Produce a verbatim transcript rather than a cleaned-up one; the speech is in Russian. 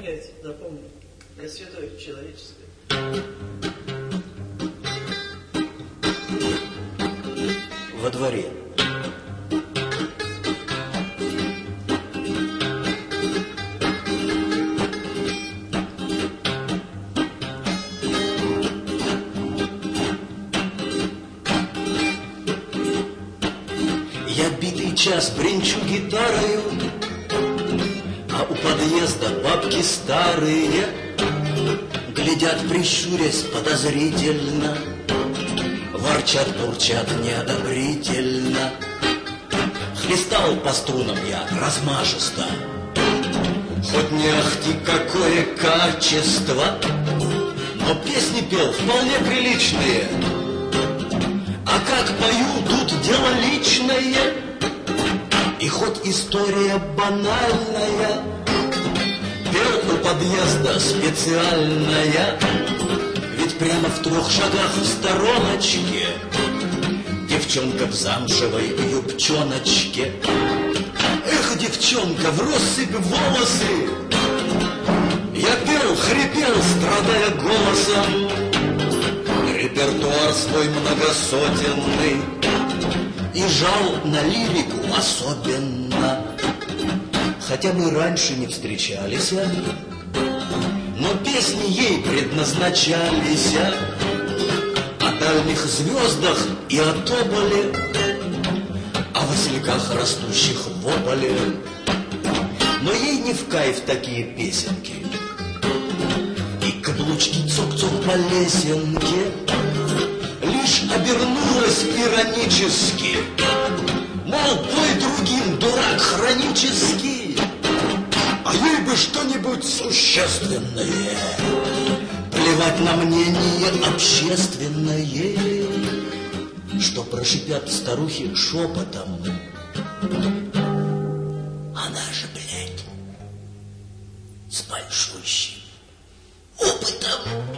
запоминайте, запомни. Я святой человеческой. Во дворе. Я битый час бренчу гитарою, а у подъезда бабки старые глядят, прищурясь подозрительно, ворчат, бурчат неодобрительно. Хлестал по струнам я размашисто, хоть не ахти какое качество, но песни пел вполне приличные. А как пою, тут дело личное. И хоть история банальная, пел у подъезда специальная. Ведь прямо в трех шагах в стороночке девчонка в замшевой юбчоночке. Эх, девчонка, в россыпь волосы. Я пел, хрипел, страдая голосом. Репертуар свой многосотенный и жал на лирику особенно. Хотя мы раньше не встречались, но песни ей предназначались о дальних звездах и о тоболе, о васильках, растущих в ополе. Но ей не в кайф такие песенки и каблучки цок-цок по лесенке. Лишь обернулась иронически, мол, пой другим, дурак хронический. А ей бы что-нибудь существенное, плевать на мнение общественное, что прошипят старухи шепотом. Она же, блядь, с большущим опытом.